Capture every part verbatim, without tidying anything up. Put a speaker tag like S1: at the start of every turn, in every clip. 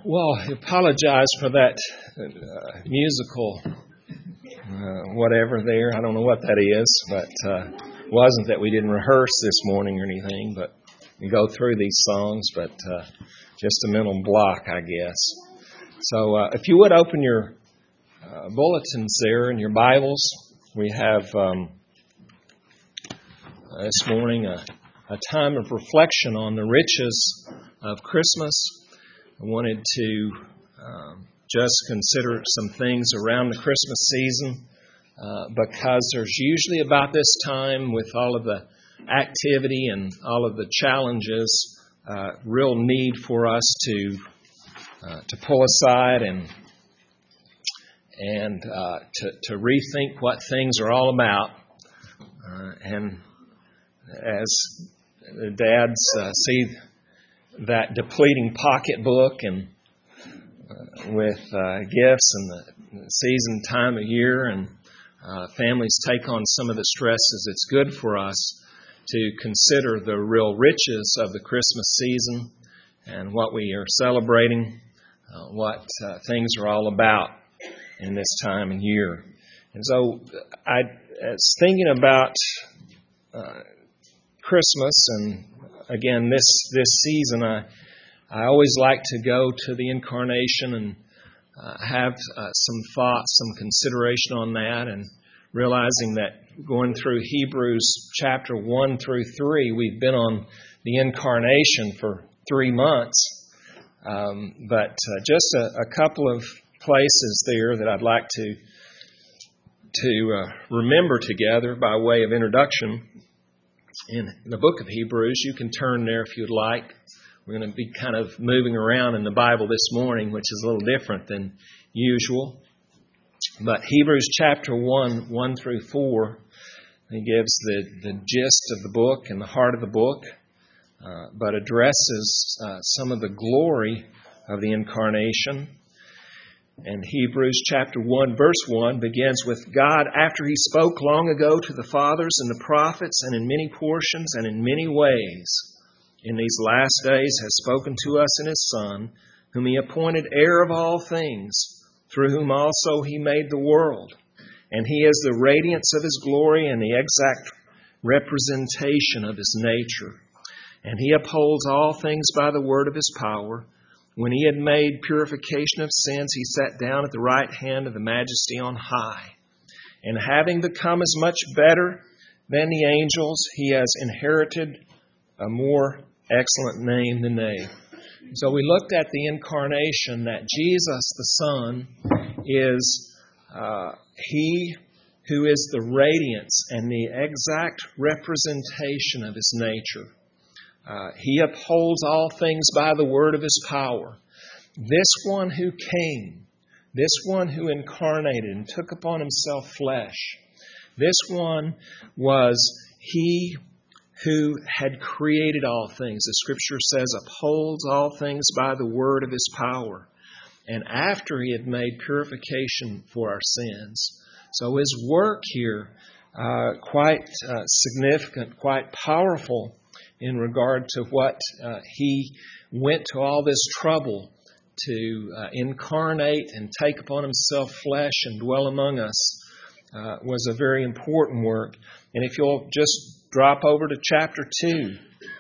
S1: Well, I apologize for that uh, musical uh, whatever there. I don't know what that is, but uh, it wasn't that we didn't rehearse this morning or anything, but we go through these songs, but uh, just a mental block, I guess. So uh, if you would open your uh, bulletins there and your Bibles, we have um, this morning a, a time of reflection on the riches of Christmas. I wanted to um, just consider some things around the Christmas season uh, because there's usually about this time, with all of the activity and all of the challenges, uh, real need for us to uh, to pull aside and and uh, to, to rethink what things are all about. Uh, and as the dads uh, see that depleting pocketbook and uh, with uh, gifts and the season time of year, and uh, families take on some of the stresses, it's good for us to consider the real riches of the Christmas season and what we are celebrating, uh, what uh, things are all about in this time of year. And so I was thinking about uh, Christmas, and again, this this season, I I always like to go to the Incarnation and uh, have uh, some thought, some consideration on that, and realizing that going through Hebrews chapter one through three, we've been on the Incarnation for three months. Um, but uh, just a, a couple of places there that I'd like to to uh, remember together by way of introduction. In the book of Hebrews, you can turn there if you'd like. We're going to be kind of moving around in the Bible this morning, which is a little different than usual. But Hebrews chapter one, one through four, he gives the, the gist of the book and the heart of the book, uh, but addresses uh, some of the glory of the Incarnation. And Hebrews chapter one, verse one begins with, God, after He spoke long ago to the fathers and the prophets, and in many portions and in many ways, in these last days has spoken to us in His Son, whom He appointed heir of all things, through whom also He made the world. And He is the radiance of His glory and the exact representation of His nature. And He upholds all things by the word of His power. When He had made purification of sins, He sat down at the right hand of the Majesty on high. And having become as much better than the angels, He has inherited a more excellent name than they. So we looked at the Incarnation, that Jesus the Son is uh, He who is the radiance and the exact representation of His nature. Uh, he upholds all things by the word of His power. This one who came, this one who incarnated and took upon Himself flesh, this one was He who had created all things. The Scripture says, upholds all things by the word of His power. And after He had made purification for our sins. So His work here, uh, quite uh, significant, quite powerful, in regard to what uh, He went to all this trouble to uh, incarnate and take upon Himself flesh and dwell among us, uh, was a very important work. And if you'll just drop over to chapter two,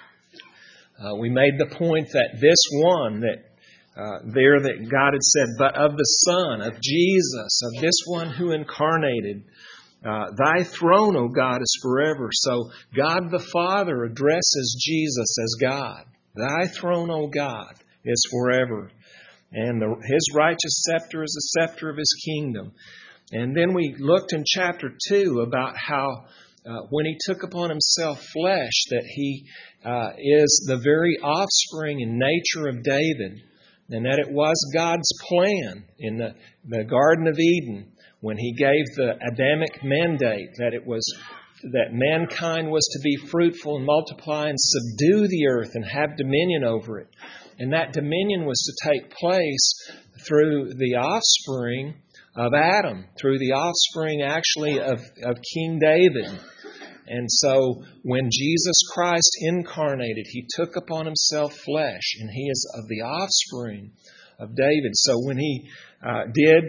S1: uh, we made the point that this one, that uh, there that God had said, but of the Son, of Jesus, of this one who incarnated, Uh, Thy throne, O God, is forever. So God the Father addresses Jesus as God. Thy throne, O God, is forever. And the, His righteous scepter is the scepter of His kingdom. And then we looked in chapter two about how uh, when He took upon Himself flesh, that He uh, is the very offspring and nature of David. And that it was God's plan in the, the Garden of Eden, when He gave the Adamic mandate that it was that mankind was to be fruitful and multiply and subdue the earth and have dominion over it. And that dominion was to take place through the offspring of Adam, through the offspring actually of, of King David. And so when Jesus Christ incarnated, He took upon Himself flesh, and He is of the offspring of David. So when He uh, did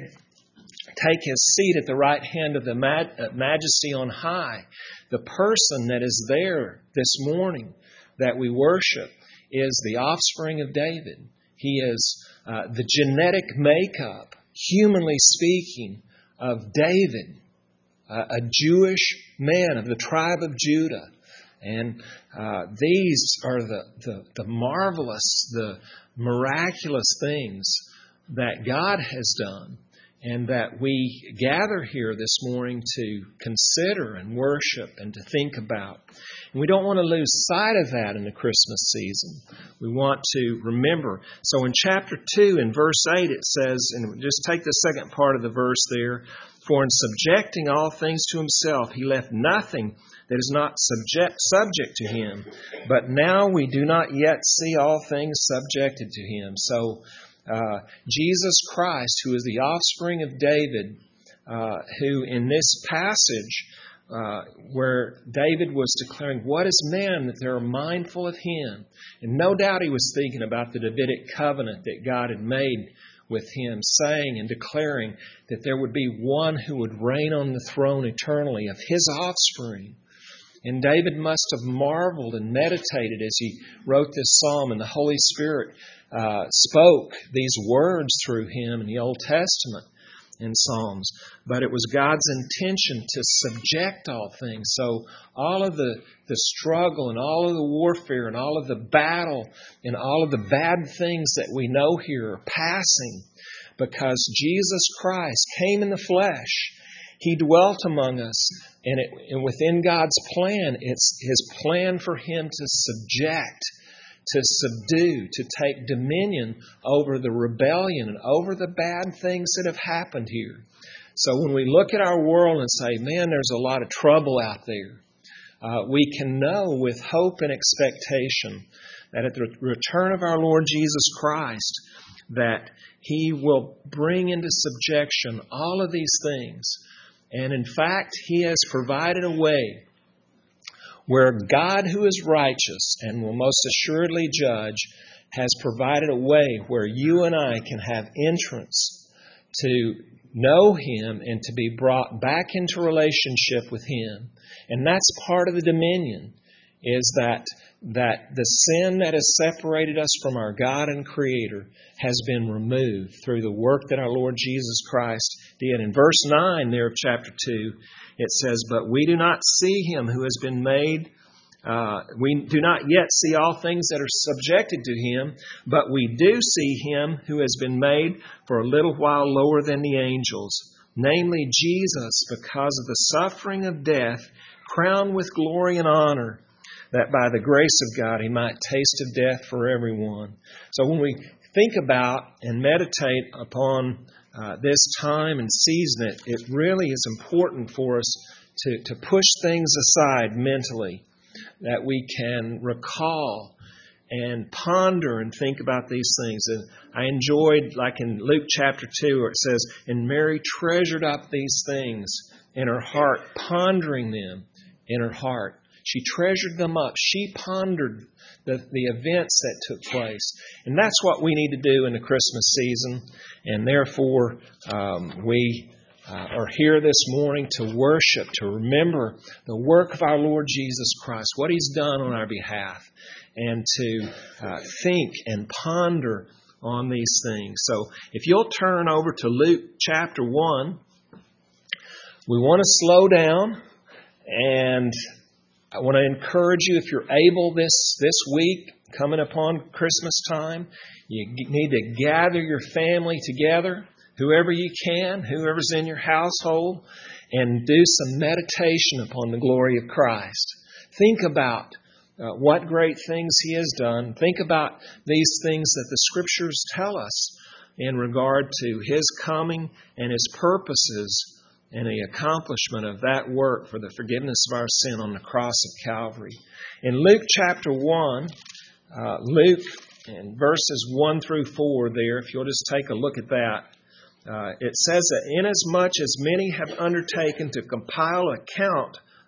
S1: take His seat at the right hand of the Majesty on high, the person that is there this morning that we worship is the offspring of David. He is uh, the genetic makeup, humanly speaking, of David, uh, a Jewish man of the tribe of Judah. And uh, these are the, the, the marvelous, the miraculous things that God has done, and that we gather here this morning to consider and worship and to think about. And we don't want to lose sight of that in the Christmas season. We want to remember. So in chapter two, in verse eight, it says, and just take the second part of the verse there, "For in subjecting all things to Himself, He left nothing that is not subject, subject to Him. But now we do not yet see all things subjected to Him." So uh, Jesus Christ, who is the offspring of David, uh, who in this passage, Uh, where David was declaring, "What is man that they're mindful of him?" And no doubt he was thinking about the Davidic covenant that God had made with him, saying and declaring that there would be one who would reign on the throne eternally of his offspring. And David must have marveled and meditated as he wrote this psalm, and the Holy Spirit uh, spoke these words through him in the Old Testament in Psalms. But it was God's intention to subject all things. So all of the, the struggle and all of the warfare and all of the battle and all of the bad things that we know here are passing because Jesus Christ came in the flesh. He dwelt among us, and, it, and within God's plan, it's His plan for Him to subject, to subdue, to take dominion over the rebellion and over the bad things that have happened here. So when we look at our world and say, man, there's a lot of trouble out there, uh, we can know with hope and expectation that at the return of our Lord Jesus Christ, that He will bring into subjection all of these things. And in fact, He has provided a way where God, who is righteous and will most assuredly judge, has provided a way where you and I can have entrance to know Him and to be brought back into relationship with Him. And that's part of the dominion, is that, that the sin that has separated us from our God and Creator has been removed through the work that our Lord Jesus Christ did. In verse nine there of chapter two, it says, "But we do not see Him who has been made, uh, we do not yet see all things that are subjected to Him, but we do see Him who has been made for a little while lower than the angels, namely Jesus, because of the suffering of death, crowned with glory and honor, that by the grace of God He might taste of death for everyone." So when we think about and meditate upon uh, this time and season, it, it really is important for us to, to push things aside mentally, that we can recall and ponder and think about these things. And I enjoyed, like in Luke chapter two, where it says, "And Mary treasured up these things in her heart, pondering them in her heart." She treasured them up. She pondered the, the events that took place. And that's what we need to do in the Christmas season. And therefore, um, we uh, are here this morning to worship, to remember the work of our Lord Jesus Christ, what He's done on our behalf, and to uh, think and ponder on these things. So if you'll turn over to Luke chapter one, we want to slow down, and I want to encourage you, if you're able this, this week, coming upon Christmas time, you need to gather your family together, whoever you can, whoever's in your household, and do some meditation upon the glory of Christ. Think about uh, what great things He has done. Think about these things that the Scriptures tell us in regard to His coming and His purposes and the accomplishment of that work for the forgiveness of our sin on the cross of Calvary. In Luke chapter one, uh, Luke, in verses one through four there, if you'll just take a look at that, uh, it says that inasmuch as many have undertaken to compile an account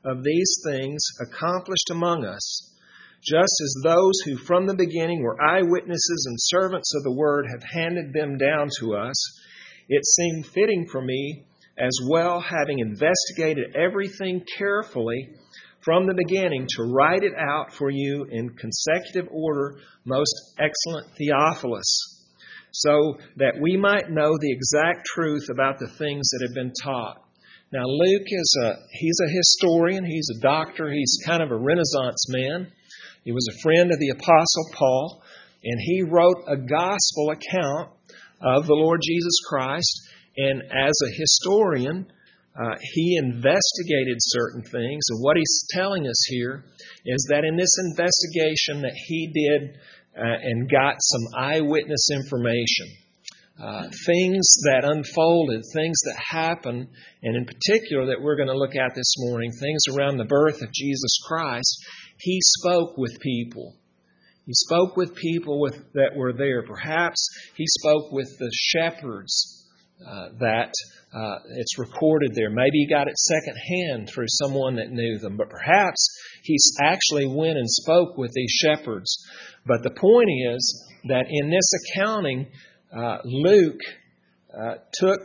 S1: of these things accomplished among us, just as those who from the beginning were eyewitnesses and servants of the word have handed them down to us, it seemed fitting for me, as well, having investigated everything carefully from the beginning, to write it out for you in consecutive order, most excellent Theophilus, so that we might know the exact truth about the things that have been taught. Now, Luke is a, he's a historian, he's a doctor, he's kind of a Renaissance man. He was a friend of the Apostle Paul, and he wrote a gospel account of the Lord Jesus Christ. And as a historian, uh, he investigated certain things. And what he's telling us here is that in this investigation that he did uh, and got some eyewitness information, uh, things that unfolded, things that happened, and in particular that we're going to look at this morning, things around the birth of Jesus Christ. He spoke with people. He spoke with people with, that were there. Perhaps he spoke with the shepherds uh, that uh, it's recorded there. Maybe he got it secondhand through someone that knew them. But perhaps he actually went and spoke with these shepherds. But the point is that in this accounting, uh, Luke uh, took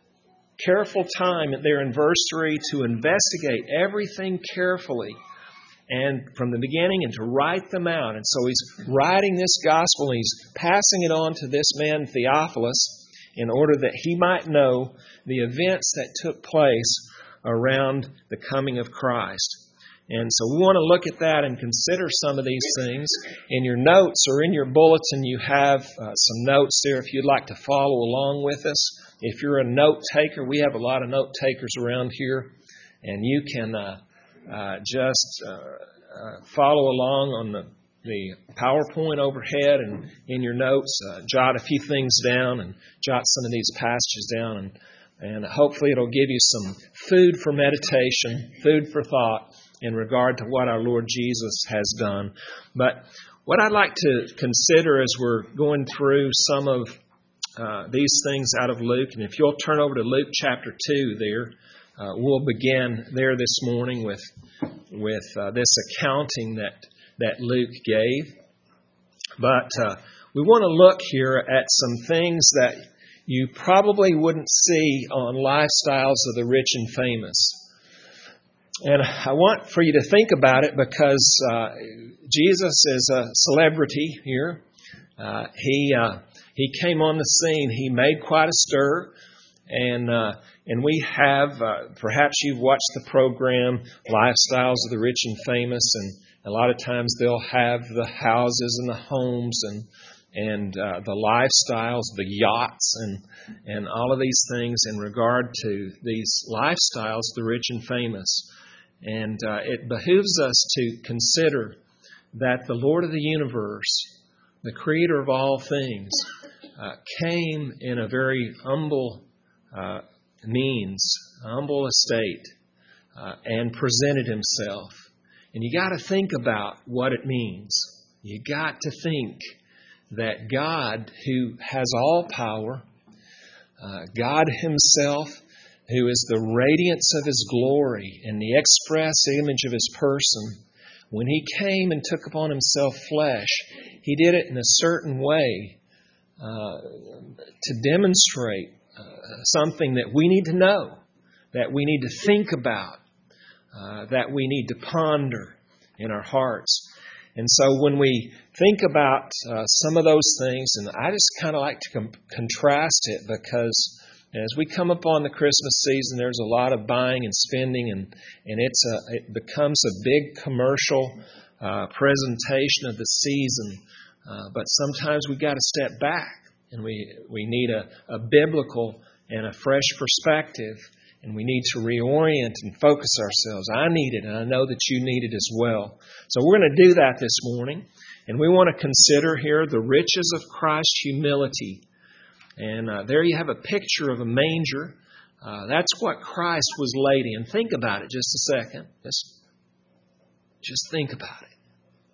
S1: careful time there in verse three to investigate everything carefully, and from the beginning, and to write them out. And so he's writing this gospel, and he's passing it on to this man, Theophilus, in order that he might know the events that took place around the coming of Christ. And so we want to look at that and consider some of these things. In your notes or in your bulletin, you have uh, some notes there if you'd like to follow along with us. If you're a note taker, we have a lot of note takers around here, and you can Uh, Uh, just uh, uh, follow along on the, the PowerPoint overhead, and in your notes, uh, jot a few things down and jot some of these passages down, and, and hopefully it'll give you some food for meditation, food for thought in regard to what our Lord Jesus has done. But what I'd like to consider as we're going through some of uh, these things out of Luke, and if you'll turn over to Luke chapter two there, Uh, we'll begin there this morning with with uh, this accounting that that Luke gave. But uh, we want to look here at some things that you probably wouldn't see on lifestyles of the rich and famous. And I want for you to think about it, because uh, Jesus is a celebrity here. Uh, he uh, he came on the scene. He made quite a stir. And uh, and we have, uh, perhaps you've watched the program, Lifestyles of the Rich and Famous, and a lot of times they'll have the houses and the homes and and uh, the lifestyles, the yachts, and and all of these things in regard to these lifestyles, the rich and famous. And uh, it behooves us to consider that the Lord of the universe, the Creator of all things, uh, came in a very humble Uh, means, humble estate, uh, and presented himself. And you got to think about what it means. You got to think that God, who has all power, uh, God himself, who is the radiance of his glory and the express image of his person, when he came and took upon himself flesh, he did it in a certain way uh, to demonstrate Uh, something that we need to know, that we need to think about, uh, that we need to ponder in our hearts. And so when we think about uh, some of those things, and I just kind of like to com- contrast it, because as we come upon the Christmas season, there's a lot of buying and spending, and, and it's a, it becomes a big commercial uh, presentation of the season. Uh, but sometimes we've got to step back. And we, we need a, a biblical and a fresh perspective. And we need to reorient and focus ourselves. I need it, and I know that you need it as well. So we're going to do that this morning. And we want to consider here the riches of Christ's humility. And uh, there you have a picture of a manger. Uh, that's what Christ was laid in. Think about it just a second. Just, just think about it.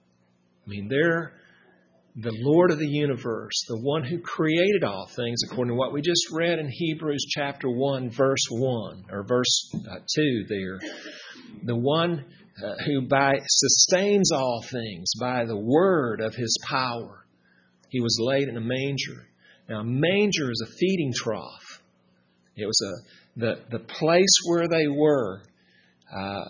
S1: I mean, there... The Lord of the universe, the one who created all things, according to what we just read in Hebrews chapter one, verse one, or verse uh, two there. the one uh, who by sustains all things by the word of his power. He was laid in a manger. Now, a manger is a feeding trough. It was a the the place where they were. Uh,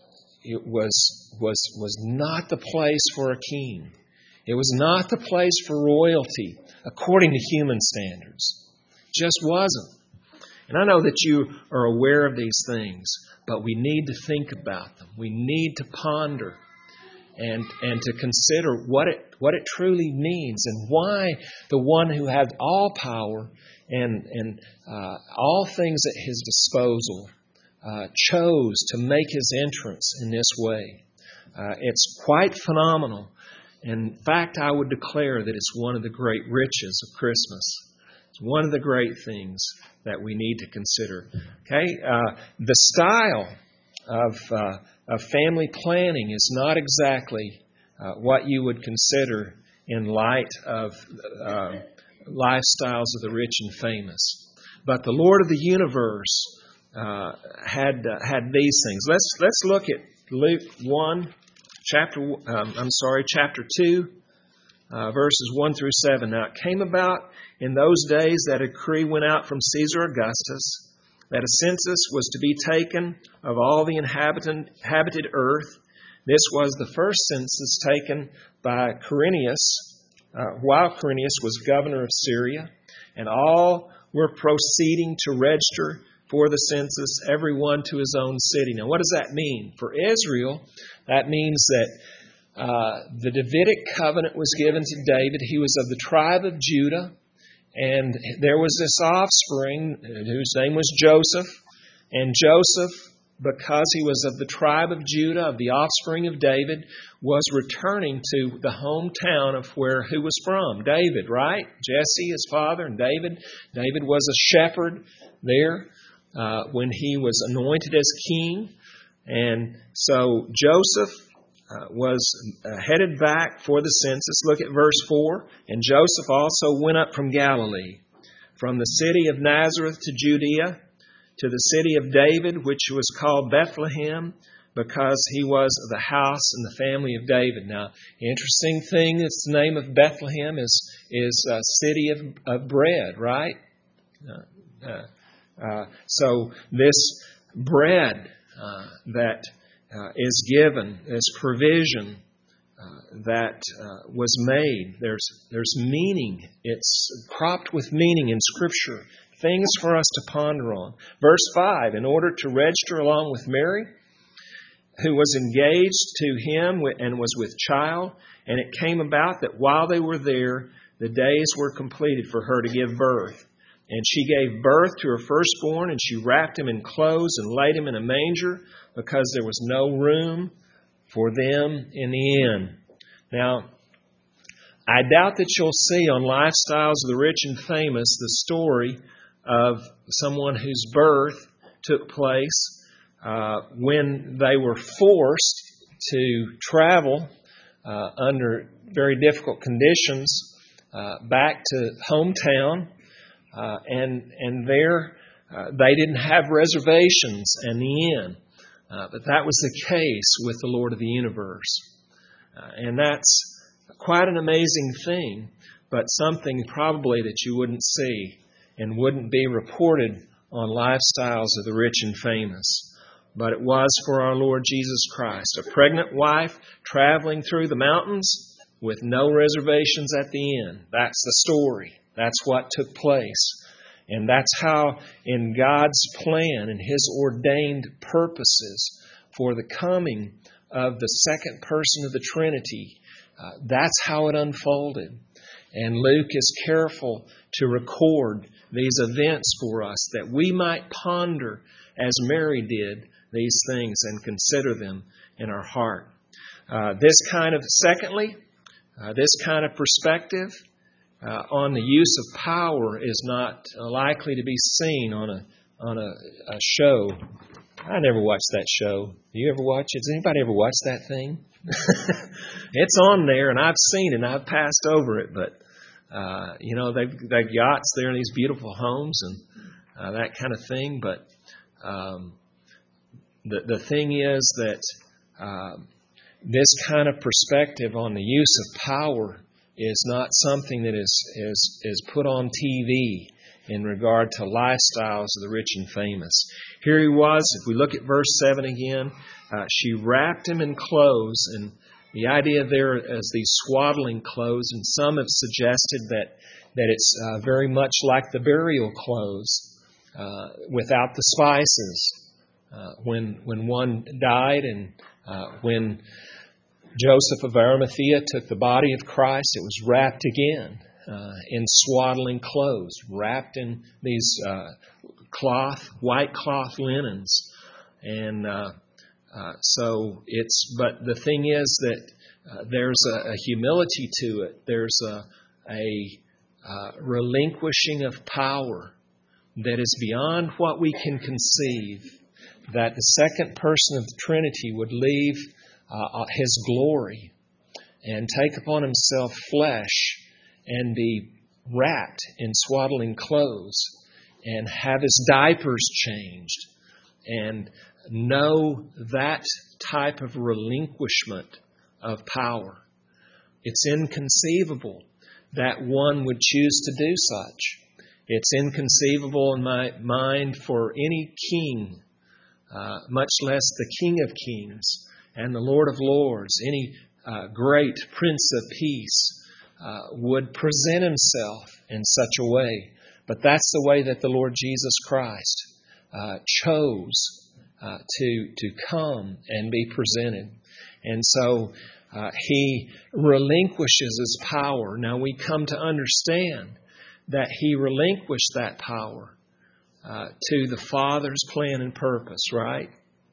S1: it was was was not the place for a king. It was not the place for royalty according to human standards. It just wasn't. And I know that you are aware of these things, but we need to think about them. We need to ponder and and to consider what it what it truly means and why the one who had all power and and uh, all things at his disposal uh, chose to make his entrance in this way. Uh, it's quite phenomenal. In fact, I would declare that it's one of the great riches of Christmas. It's one of the great things that we need to consider. Okay, uh, the style of uh, of family planning is not exactly uh, what you would consider in light of uh, lifestyles of the rich and famous. But the Lord of the universe uh, had uh, had these things. Let's let's look at Luke one, chapter. Um, I'm sorry, chapter two, uh, verses one through seven. Now it came about in those days that a decree went out from Caesar Augustus that a census was to be taken of all the inhabitant, inhabited earth. This was the first census taken by Quirinius, uh, while Quirinius was governor of Syria, and all were proceeding to register for the census, everyone to his own city. Now, what does that mean? For Israel, that means that uh, the Davidic covenant was given to David. He was of the tribe of Judah. And there was this offspring whose name was Joseph. And Joseph, because he was of the tribe of Judah, of the offspring of David, was returning to the hometown of where who was from? David, right? Jesse, his father, and David. David was a shepherd there uh, when he was anointed as king. And so Joseph Uh, was uh, headed back for the census. Look at verse four. And Joseph also went up from Galilee, from the city of Nazareth to Judea, to the city of David, which was called Bethlehem, because he was of the house and the family of David. Now, interesting thing, it's the name of Bethlehem is is a city of, of bread, right? Uh, uh, uh, so this bread uh, that Uh, is given, this provision uh, that uh, was made. There's there's meaning. It's cropped with meaning in Scripture. Things for us to ponder on. Verse five, in order to register along with Mary, who was engaged to him and was with child, and it came about that while they were there, the days were completed for her to give birth. And she gave birth to her firstborn, and she wrapped him in clothes and laid him in a manger, because there was no room for them in the inn. Now, I doubt that you'll see on Lifestyles of the Rich and Famous the story of someone whose birth took place uh, when they were forced to travel uh, under very difficult conditions uh, back to hometown. Uh, and and there uh, they didn't have reservations in the inn. Uh, but that was the case with the Lord of the universe. Uh, and that's quite an amazing thing, but something probably that you wouldn't see and wouldn't be reported on Lifestyles of the Rich and Famous. But it was for our Lord Jesus Christ, a pregnant wife traveling through the mountains with no reservations at the inn. That's the story. That's what took place. And that's how, in God's plan and His ordained purposes for the coming of the second person of the Trinity, uh, that's how it unfolded. And Luke is careful to record these events for us, that we might ponder, as Mary did, these things and consider them in our heart. Uh, this kind of, secondly, uh, this kind of perspective Uh, on the use of power is not uh, likely to be seen on a on a, a show. I never watched that show. Do you ever watch it? Does anybody ever watch that thing? It's on there, and I've seen it, and I've passed over it. But uh, you know, they've they've yachts there in these beautiful homes and uh, that kind of thing. But um, the, the thing is that uh, this kind of perspective on the use of power is not something that is, is, is put on T V in regard to lifestyles of the rich and famous. Here he was. If we look at verse seven again, uh, she wrapped him in clothes, and the idea there is these swaddling clothes, and some have suggested that, that it's uh, very much like the burial clothes uh, without the spices. Uh, when when one died and uh, when Joseph of Arimathea took the body of Christ, it was wrapped again uh, in swaddling clothes, wrapped in these uh, cloth, white cloth linens. And uh, uh, so it's, but the thing is that uh, there's a, a humility to it. There's a, a uh, relinquishing of power that is beyond what we can conceive, that the second person of the Trinity would leave uh, His glory and take upon Himself flesh and be wrapped in swaddling clothes and have His diapers changed and know that type of relinquishment of power. It's inconceivable that one would choose to do such. It's inconceivable in my mind for any king, uh, much less the King of Kings and the Lord of Lords, any uh, great Prince of Peace, uh, would present himself in such a way. But that's the way that the Lord Jesus Christ uh, chose uh, to, to come and be presented. And so uh, He relinquishes His power. Now we come to understand that He relinquished that power uh, to the Father's plan and purpose, right?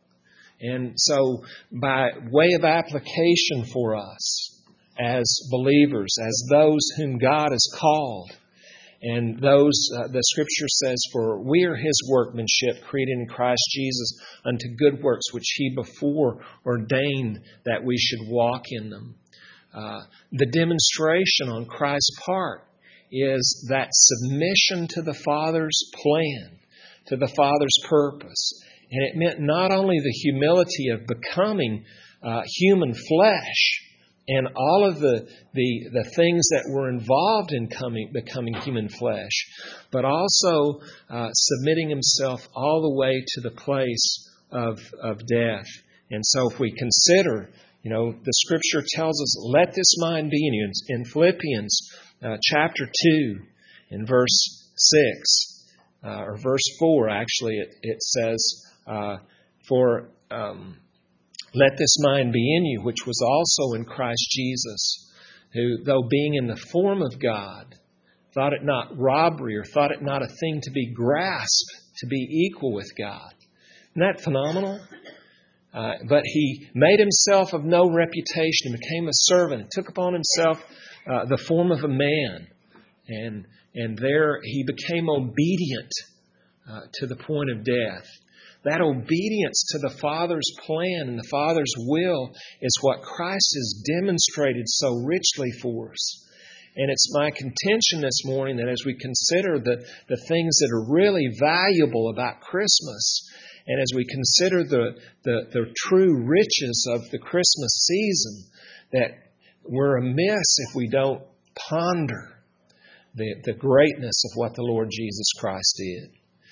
S1: And so by way of application for us as believers, as those whom God has called, and those, uh, the Scripture says, for we are His workmanship, created in Christ Jesus unto good works, which He before ordained that we should walk in them. Uh, the demonstration on Christ's part is that submission to the Father's plan, to the Father's purpose. And it meant not only the humility of becoming uh, human flesh and all of the, the, the things that were involved in coming, becoming human flesh, but also uh, submitting Himself all the way to the place of, of death. And so if we consider, you know, the Scripture tells us, let this mind be in you. In Philippians uh, chapter two, in verse six, uh, or verse four, actually, it, it says, uh, for... Um, Let this mind be in you, which was also in Christ Jesus, who, though being in the form of God, thought it not robbery or thought it not a thing to be grasped to be equal with God. Isn't that phenomenal? Uh, but He made Himself of no reputation and became a servant and took upon Himself uh, the form of a man. And, and there He became obedient uh, to the point of death. That obedience to the Father's plan and the Father's will is what Christ has demonstrated so richly for us. And it's my contention this morning that as we consider the, the things that are really valuable about Christmas, and as we consider the, the, the true riches of the Christmas season, that we're amiss if we don't ponder the, the greatness of what the Lord Jesus Christ did.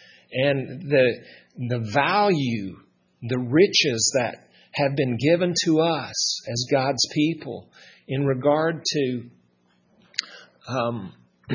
S1: And the the value, the riches that have been given to us as God's people in regard to um,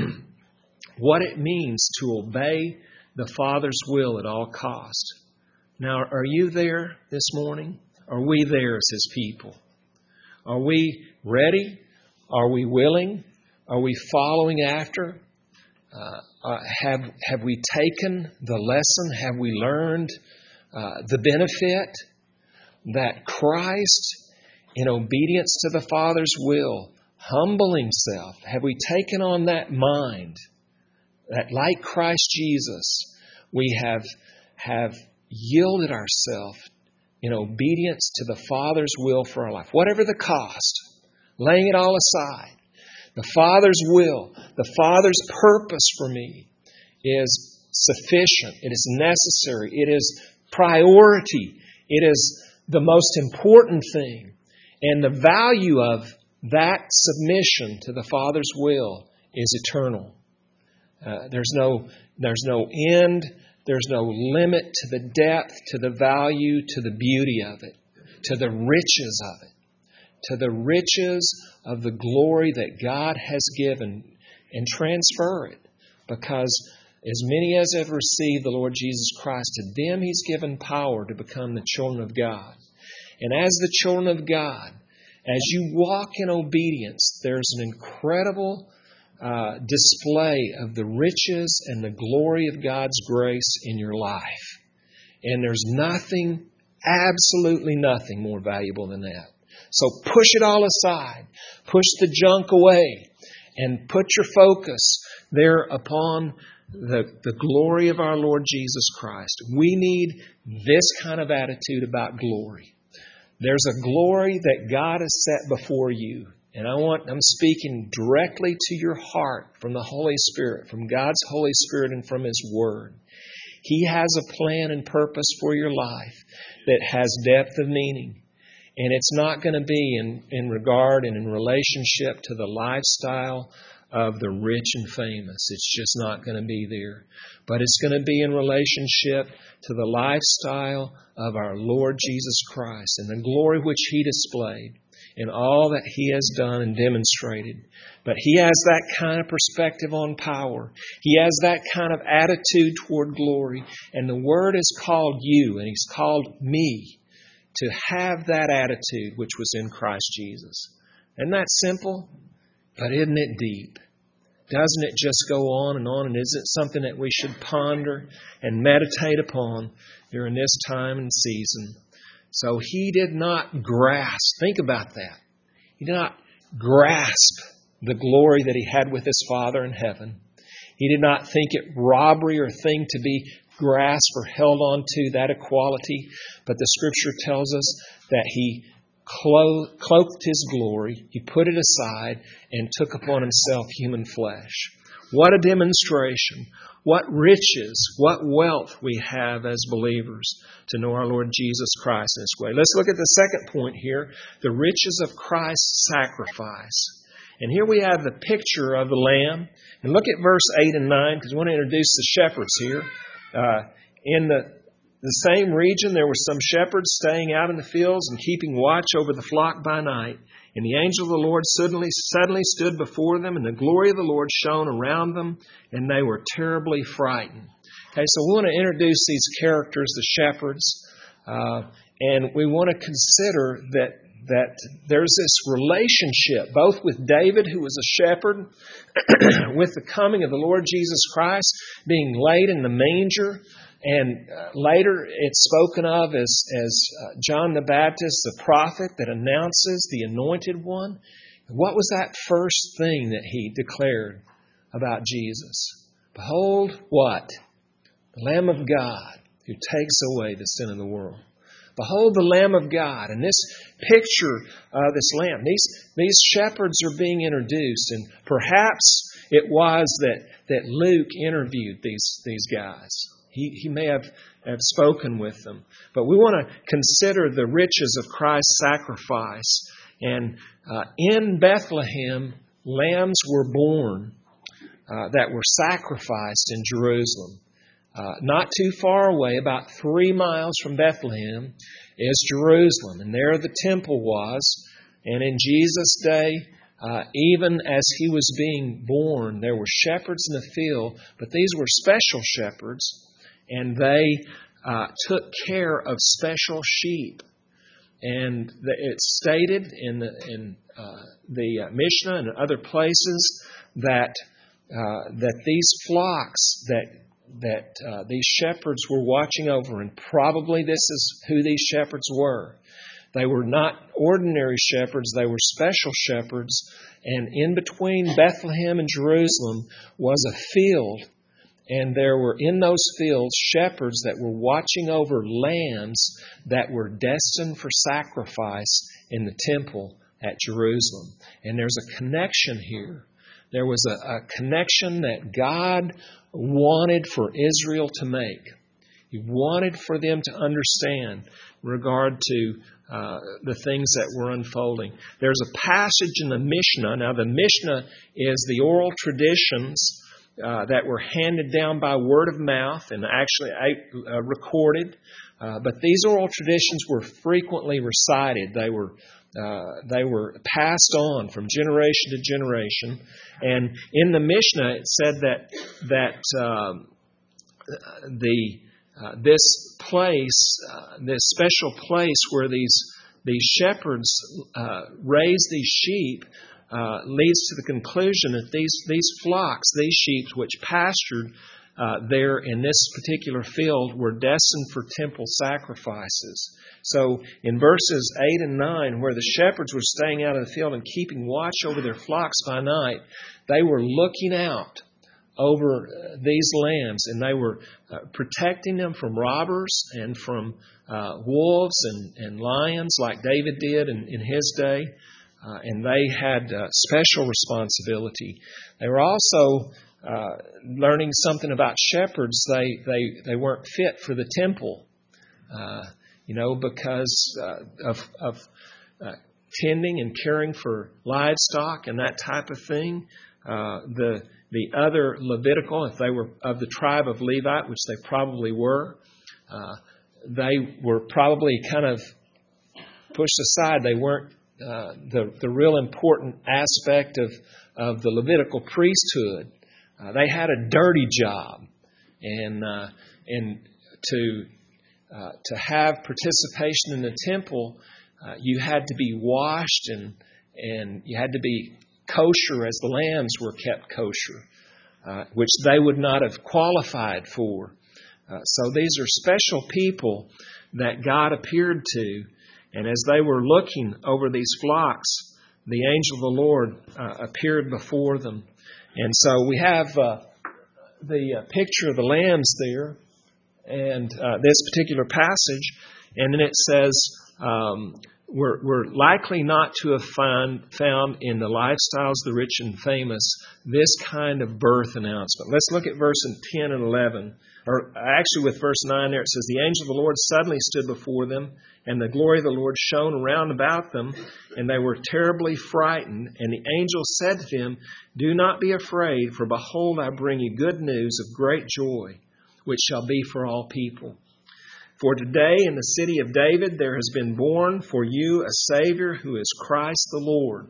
S1: what it means to obey the Father's will at all cost. Now, are you there this morning? Are we there as His people? Are we ready? Are we willing? Are we following after? Uh, uh, have have we taken the lesson? Have we learned uh, the benefit that Christ, in obedience to the Father's will, humble Himself? Have we taken on that mind that, like Christ Jesus, we have have yielded ourselves in obedience to the Father's will for our life, whatever the cost, laying it all aside? The Father's will, the Father's purpose for me is sufficient. It is necessary. It is priority It is the most important thing. And the value of that submission to the Father's will is eternal. Uh, there's no, there's no end. There's no limit to the depth, to the value, to the beauty of it, to the riches of it, to the riches of the glory that God has given, and transfer it. Because as many as have received the Lord Jesus Christ, to them He's given power to become the children of God. And as the children of God, as you walk in obedience, there's an incredible uh, display of the riches and the glory of God's grace in your life. And there's nothing, absolutely nothing more valuable than that. So push it all aside. Push the junk away and put your focus there upon the, the glory of our Lord Jesus Christ. We need this kind of attitude about glory. There's a glory that God has set before you. And I want, I'm speaking directly to your heart from the Holy Spirit, from God's Holy Spirit and from His Word. He has a plan and purpose for your life that has depth of meaning. And it's not going to be in, in regard and in relationship to the lifestyle of the rich and famous. It's just not going to be there. But it's going to be in relationship to the lifestyle of our Lord Jesus Christ and the glory which He displayed in all that He has done and demonstrated. But He has that kind of perspective on power. He has that kind of attitude toward glory. And the Word has called you, and He's called me, to have that attitude which was in Christ Jesus. Isn't that simple? But isn't it deep? Doesn't it just go on and on? And isn't it something that we should ponder and meditate upon during this time and season? So He did not grasp, think about that. He did not grasp the glory that He had with His Father in heaven. He did not think it robbery or thing to be grasped or held on to, that equality. But the Scripture tells us that He clo- cloaked His glory, He put it aside, and took upon Himself human flesh. What a demonstration. What riches, what wealth we have as believers to know our Lord Jesus Christ in this way. Let's look at the second point here, the riches of Christ's sacrifice. And here we have the picture of the Lamb. And look at verse eight and nine, because we want to introduce the shepherds here. Uh, in the, the same region, there were some shepherds staying out in the fields and keeping watch over the flock by night. And the angel of the Lord suddenly, suddenly stood before them, and the glory of the Lord shone around them, and they were terribly frightened. Okay, so we want to introduce these characters, the shepherds, uh, and we want to consider that that there's this relationship, both with David, who was a shepherd, with the coming of the Lord Jesus Christ being laid in the manger. And uh, later it's spoken of as, as uh, John the Baptist, the prophet that announces the anointed one. What was that first thing that he declared about Jesus? Behold, what? The Lamb of God who takes away the sin of the world. Behold the Lamb of God. And this picture of this Lamb, these, these shepherds are being introduced. And perhaps it was that, that Luke interviewed these, these guys. He, he may have, have spoken with them. But we want to consider the riches of Christ's sacrifice. And uh, in Bethlehem, lambs were born uh, that were sacrificed in Jerusalem. Uh, not too far away, about three miles from Bethlehem, is Jerusalem. And there the temple was. And in Jesus' day, uh, even as He was being born, there were shepherds in the field. But these were special shepherds. And they uh, took care of special sheep. And the, it's stated in the, in, uh, the uh, Mishnah and other places that uh, that these flocks that that uh, these shepherds were watching over, and probably this is who these shepherds were. They were not ordinary shepherds, they were special shepherds, and in between Bethlehem and Jerusalem was a field, and there were in those fields shepherds that were watching over lambs that were destined for sacrifice in the temple at Jerusalem. And there's a connection here. There was a, a connection that God wanted for Israel to make. He wanted for them to understand in regard to uh, the things that were unfolding. There's a passage in the Mishnah. Now, the Mishnah is the oral traditions uh, that were handed down by word of mouth and actually uh, recorded. Uh, but these oral traditions were frequently recited. They were uh, they were passed on from generation to generation. And in the Mishnah, it said that that um, the uh, this place, uh, this special place where these these shepherds uh, raise these sheep, uh, leads to the conclusion that these these flocks, these sheep which pastured Uh, there in this particular field were destined for temple sacrifices. So in verses eight and nine, where the shepherds were staying out of the field and keeping watch over their flocks by night, they were looking out over these lambs, and they were uh, protecting them from robbers and from uh, wolves and, and lions like David did in, in his day. Uh, and they had uh, special responsibility. They were also Uh, learning something about shepherds. They they they weren't fit for the temple, uh, you know, because uh, of of uh, tending and caring for livestock and that type of thing. Uh, the the other Levitical, if they were of the tribe of Levite, which they probably were, uh, they were probably kind of pushed aside. They weren't uh, the the real important aspect of of the Levitical priesthood. Uh, they had a dirty job, and uh, and to uh, to have participation in the temple, uh, you had to be washed and and you had to be kosher as the lambs were kept kosher, uh, which they would not have qualified for. Uh, so these are special people that God appeared to, and as they were looking over these flocks, the angel of the Lord uh, appeared before them. And so we have uh, the uh, picture of the lambs there and uh, this particular passage. And then it says, um, we're, we're likely not to have find, found in the lifestyles of the rich and famous this kind of birth announcement. Let's look at verse ten and eleven. Or actually with verse nine there, it says, the angel of the Lord suddenly stood before them, and the glory of the Lord shone around about them, and they were terribly frightened. And the angel said to them, do not be afraid, for behold, I bring you good news of great joy, which shall be for all people. For today in the city of David there has been born for you a Savior, who is Christ the Lord.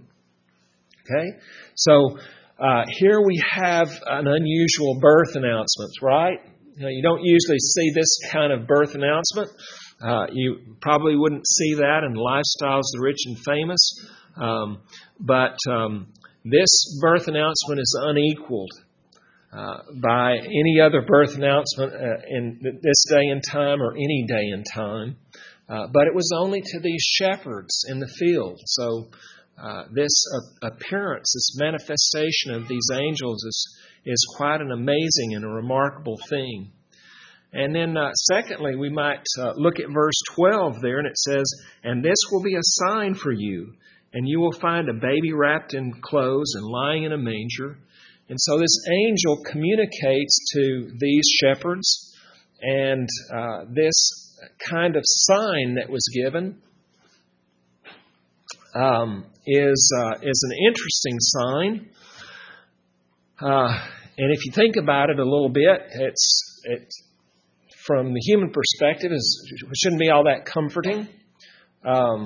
S1: Okay? So uh, here we have an unusual birth announcement, right? You know, you don't usually see this kind of birth announcement. Uh, you probably wouldn't see that in Lifestyles of the Rich and Famous. Um, but um, this birth announcement is unequaled uh, by any other birth announcement uh, in this day and time or any day and time. Uh, but it was only to these shepherds in the field. So uh, this uh, appearance, this manifestation of these angels is is quite an amazing and a remarkable thing. And then uh, secondly, we might uh, look at verse twelve there, and it says, and this will be a sign for you, and you will find a baby wrapped in clothes and lying in a manger. And so this angel communicates to these shepherds, and uh, this kind of sign that was given um, is uh, is an interesting sign. Uh, and if you think about it a little bit, it's it's from the human perspective, is shouldn't be all that comforting. Um,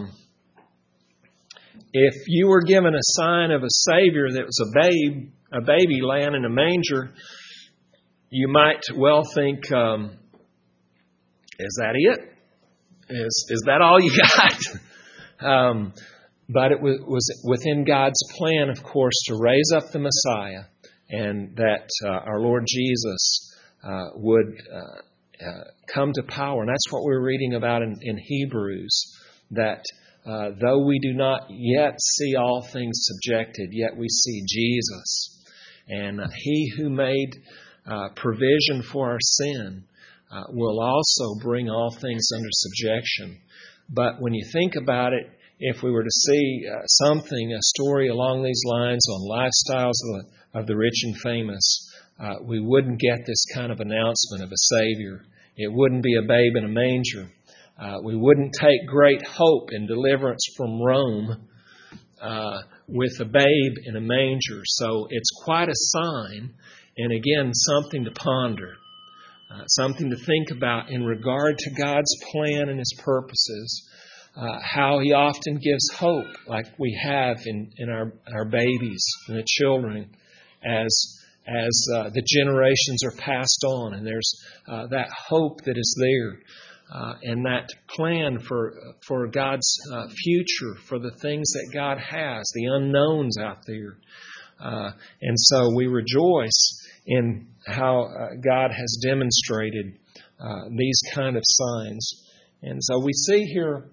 S1: if you were given a sign of a Savior that was a babe, a baby laying in a manger, you might well think, um, "Is that it? Is is that all you got?" um, but it was, was within God's plan, of course, to raise up the Messiah, and that uh, our Lord Jesus uh, would uh, uh, come to power. And that's what we're reading about in, in Hebrews, that uh, though we do not yet see all things subjected, yet we see Jesus. And uh, He who made uh, provision for our sin uh, will also bring all things under subjection. But when you think about it, if we were to see uh, something, a story along these lines on lifestyles of the, of the rich and famous, uh, we wouldn't get this kind of announcement of a Savior It wouldn't be a babe in a manger. Uh, we wouldn't take great hope in deliverance from Rome uh, with a babe in a manger. So it's quite a sign, and again, something to ponder, uh, something to think about in regard to God's plan and His purposes, uh, how He often gives hope, like we have in, in our, our babies and the children, as as uh, the generations are passed on, and there's uh, that hope that is there. Uh, and that plan for for God's uh, future, for the things that God has, the unknowns out there. Uh, and so we rejoice in how uh, God has demonstrated uh, these kind of signs. And so we see here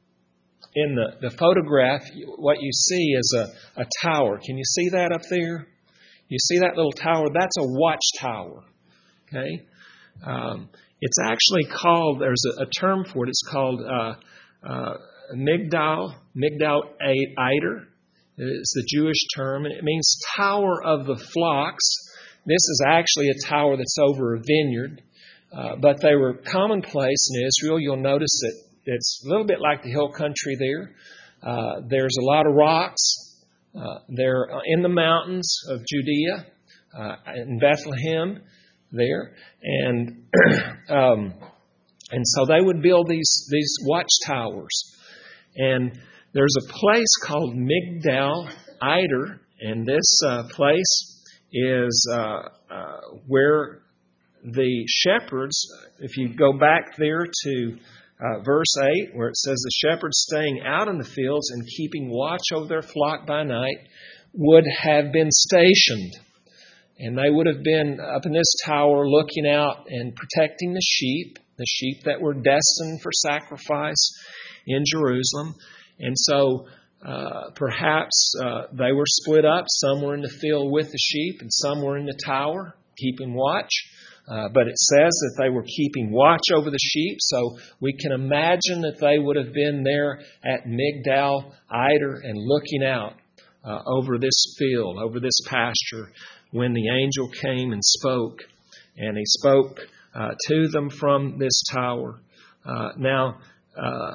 S1: in the, the photograph, what you see is a, a tower. Can you see that up there? You see that little tower? That's a watchtower. Okay? Um, It's actually called, there's a, a term for it, it's called uh, uh, Migdal, Migdal Eider. It's the Jewish term, and it means tower of the flocks. This is actually a tower that's over a vineyard, uh, but they were commonplace in Israel. You'll notice that it's a little bit like the hill country there. Uh, there's a lot of rocks. Uh, they're in the mountains of Judea, uh, in Bethlehem. There and um, and so they would build these these watchtowers, and there's a place called Migdal Eider, and this uh, place is uh, uh, where the shepherds. If you go back there to uh, verse eight, where it says the shepherds staying out in the fields and keeping watch over their flock by night would have been stationed. And they would have been up in this tower looking out and protecting the sheep, the sheep that were destined for sacrifice in Jerusalem. And so uh, perhaps uh, they were split up. Some were in the field with the sheep and some were in the tower keeping watch. Uh, but it says that they were keeping watch over the sheep. So we can imagine that they would have been there at Migdal Eider and looking out uh, over this field, over this pasture, when the angel came and spoke, and he spoke uh, to them from this tower. Uh, now, uh,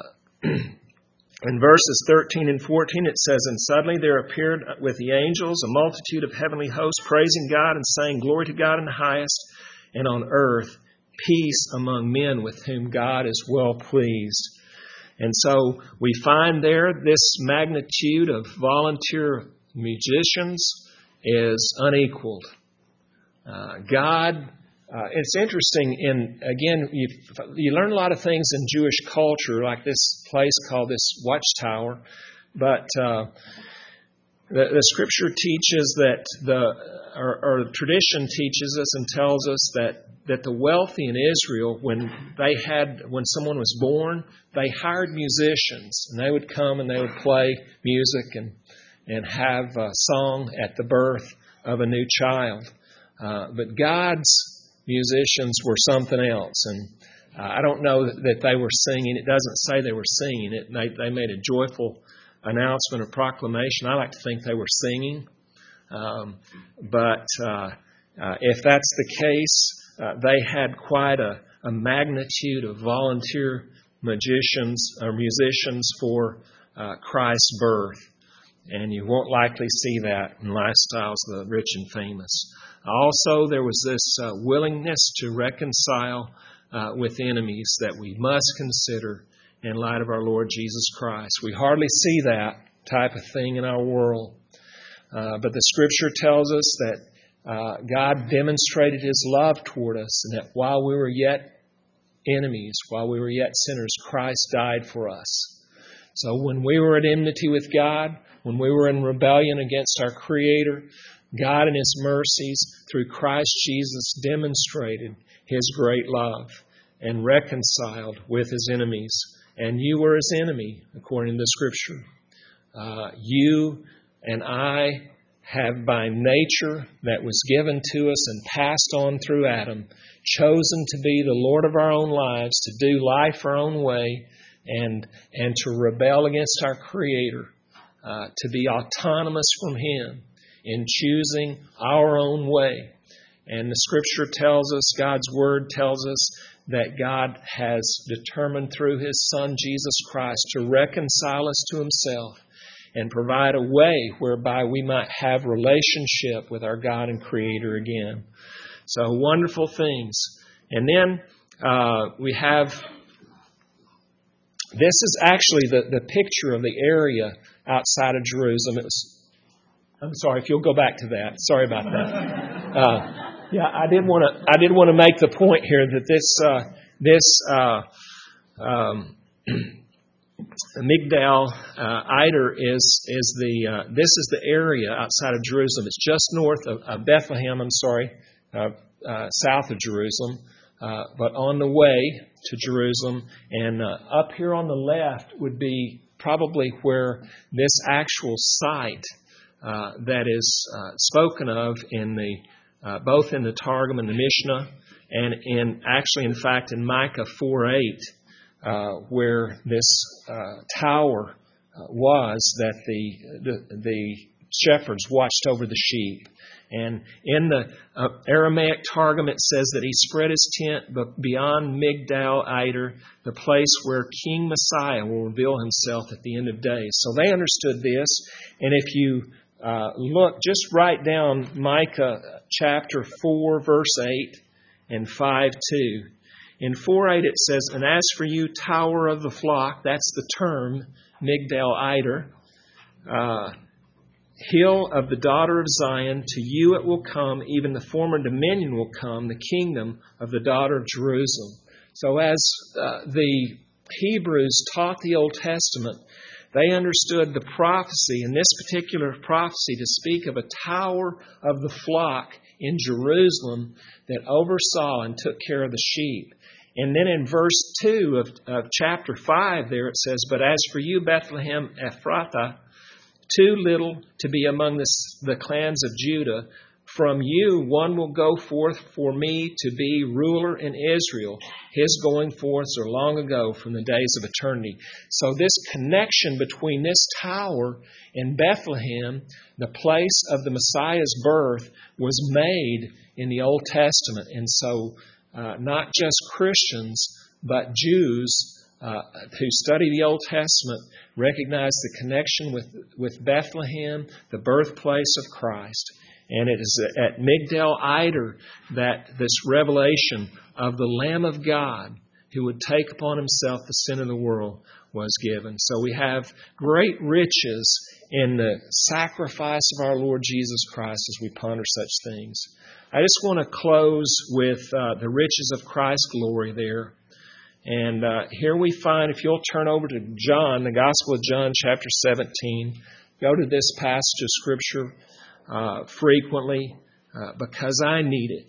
S1: in verses thirteen and fourteen, it says, "And suddenly there appeared with the angels a multitude of heavenly hosts, praising God and saying, Glory to God in the highest, and on earth peace among men with whom God is well pleased." And so we find there this magnitude of volunteer musicians is unequaled. Uh, God, uh, it's interesting, in again, you, you learn a lot of things in Jewish culture, like this place called this watchtower, but uh, the, the Scripture teaches that, the or, or tradition teaches us and tells us that, that the wealthy in Israel, when they had, when someone was born, they hired musicians, and they would come and they would play music and and have a song at the birth of a new child. Uh, but God's musicians were something else. And uh, I don't know that they were singing. It doesn't say they were singing. It they, they made a joyful announcement or proclamation. I like to think they were singing. Um, but uh, uh, if that's the case, uh, they had quite a, a magnitude of volunteer magicians or musicians for uh, Christ's birth. And you won't likely see that in lifestyles of the rich and famous. Also, there was this uh, willingness to reconcile uh, with enemies that we must consider in light of our Lord Jesus Christ. We hardly see that type of thing in our world. Uh, but the Scripture tells us that uh, God demonstrated His love toward us, and that while we were yet enemies, while we were yet sinners, Christ died for us. So when we were at enmity with God, when we were in rebellion against our Creator, God in His mercies through Christ Jesus demonstrated His great love and reconciled with His enemies. And you were His enemy, according to the Scripture. Uh, you and I have by nature that was given to us and passed on through Adam, chosen to be the Lord of our own lives, to do life our own way, and, and to rebel against our Creator. Uh, to be autonomous from Him in choosing our own way. And the Scripture tells us, God's Word tells us, that God has determined through His Son, Jesus Christ, to reconcile us to Himself and provide a way whereby we might have relationship with our God and Creator again. So wonderful things. And then uh, we have, this is actually the, the picture of the area outside of Jerusalem. It was, I'm sorry, if you'll go back to that. Sorry about that. Uh, yeah, I did want to. I did want to make the point here that this uh, this uh, um, Migdal uh, Eider is is the uh, this is the area outside of Jerusalem. It's just north of, of Bethlehem. I'm sorry, uh, uh, south of Jerusalem, uh, but on the way to Jerusalem. And uh, up here on the left would be probably where this actual site uh, that is uh, spoken of in the uh, both in the Targum and the Mishnah, and in actually, in fact, in Micah four eight. Uh, where this uh, tower uh, was that the, the the shepherds watched over the sheep. And in the uh, Aramaic Targum it says that he spread his tent beyond Migdal Eider, the place where King Messiah will reveal himself at the end of days. So they understood this. And if you uh, look, just write down Micah chapter four, verse eight and five two. In four eight it says, "And as for you, tower of the flock," that's the term, Migdal Eider, uh, "hill of the daughter of Zion, to you it will come, even the former dominion will come, the kingdom of the daughter of Jerusalem." So as uh, the Hebrews taught the Old Testament, they understood the prophecy, in this particular prophecy, to speak of a tower of the flock in Jerusalem that oversaw and took care of the sheep. And then in verse two of, of chapter five there it says, "But as for you, Bethlehem Ephrathah, too little to be among the, the clans of Judah, from you one will go forth for me to be ruler in Israel. His going forths are long ago, from the days of eternity." So this connection between this tower and Bethlehem, the place of the Messiah's birth, was made in the Old Testament. And so uh, not just Christians, but Jews uh, who study the Old Testament recognize the connection with, with Bethlehem, the birthplace of Christ. And it is at Migdal Eider that this revelation of the Lamb of God who would take upon himself the sin of the world was given. So we have great riches in the sacrifice of our Lord Jesus Christ as we ponder such things. I just want to close with uh, the riches of Christ's glory there. And uh, here we find, if you'll turn over to John, the Gospel of John, chapter seventeen, go to this passage of Scripture Uh, frequently uh, because I need it.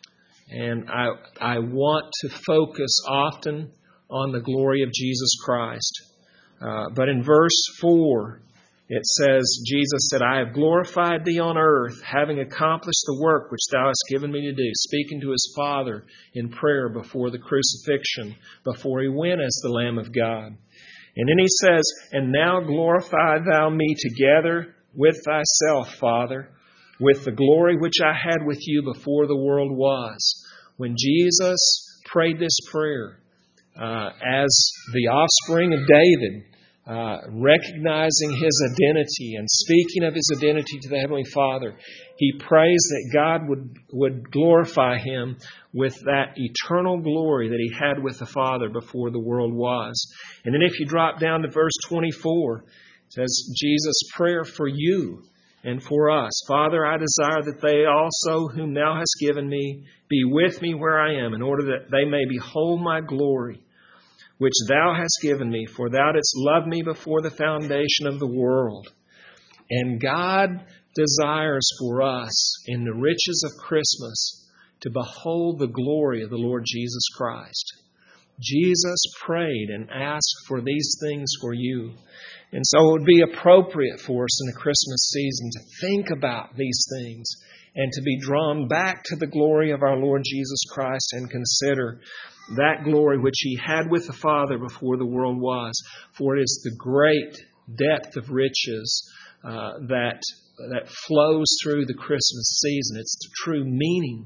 S1: And I I want to focus often on the glory of Jesus Christ. Uh, but in verse four, it says, Jesus said, "I have glorified thee on earth, having accomplished the work which thou hast given me to do," speaking to his Father in prayer before the crucifixion, before he went as the Lamb of God. And then he says, "And now glorify thou me together with thyself, Father, with the glory which I had with you before the world was." When Jesus prayed this prayer uh, as the offspring of David, uh, recognizing his identity and speaking of his identity to the Heavenly Father, he prays that God would, would glorify him with that eternal glory that he had with the Father before the world was. And then if you drop down to verse twenty-four, it says, Jesus' prayer for you and for us. "Father, I desire that they also, whom thou hast given me, be with me where I am, in order that they may behold my glory, which thou hast given me, for thou didst love me before the foundation of the world." And God desires for us, in the riches of Christmas, to behold the glory of the Lord Jesus Christ. Jesus prayed and asked for these things for you. And so it would be appropriate for us in the Christmas season to think about these things and to be drawn back to the glory of our Lord Jesus Christ and consider that glory which He had with the Father before the world was. For it is the great depth of riches uh, that, that flows through the Christmas season. It's the true meaning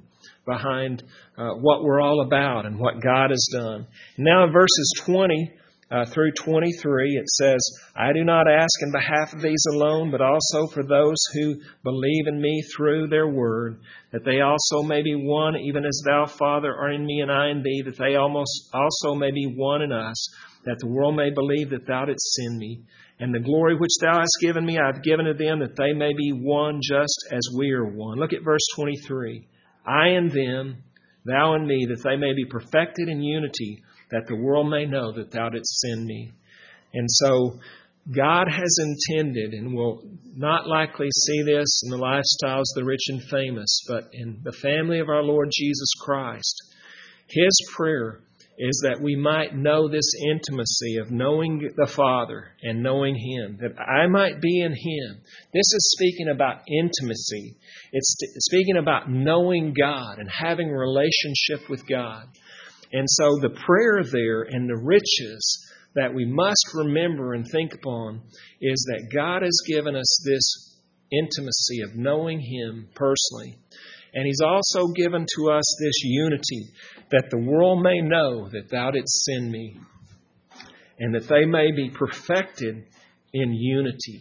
S1: behind uh, what we're all about and what God has done. Now in verses twenty uh, through twenty-three, it says, I do not ask in behalf of these alone, but also for those who believe in me through their word, that they also may be one, even as thou, Father, art in me and I in thee, that they almost also may be one in us, that the world may believe that thou didst send me. And the glory which thou hast given me, I have given to them, that they may be one just as we are one. Look at verse twenty-three. I and them, thou and me, that they may be perfected in unity, that the world may know that thou didst send me. And so God has intended, and will not likely see this in the lifestyles of the rich and famous, but in the family of our Lord Jesus Christ. His prayer is that we might know this intimacy of knowing the Father and knowing Him, that I might be in Him. This is speaking about intimacy. It's speaking about knowing God and having a relationship with God. And so the prayer there and the riches that we must remember and think upon is that God has given us this intimacy of knowing Him personally. And He's also given to us this unity, that the world may know that thou didst send me, and that they may be perfected in unity.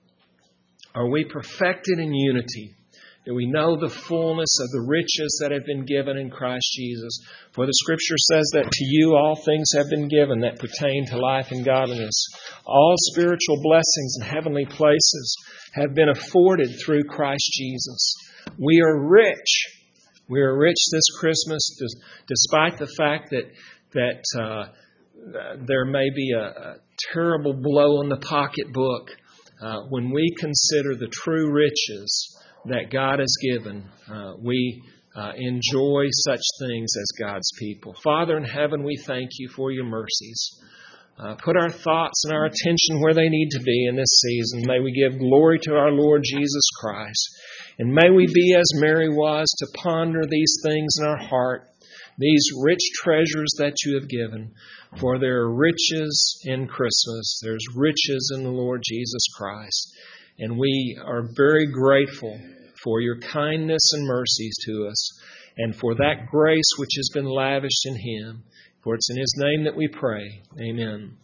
S1: Are we perfected in unity? Do we know the fullness of the riches that have been given in Christ Jesus? For the Scripture says that to you all things have been given that pertain to life and godliness. All spiritual blessings in heavenly places have been afforded through Christ Jesus. We are rich. We are rich this Christmas, despite the fact that that uh, there may be a, a terrible blow on the pocketbook. Uh, when we consider the true riches that God has given, uh, we uh, enjoy such things as God's people. Father in heaven, we thank you for your mercies. Uh, put our thoughts and our attention where they need to be in this season. May we give glory to our Lord Jesus Christ. And may we be as Mary was, to ponder these things in our heart, these rich treasures that you have given. For there are riches in Christmas. There's riches in the Lord Jesus Christ. And we are very grateful for your kindness and mercies to us, and for that grace which has been lavished in Him. For it's in His name that we pray. Amen.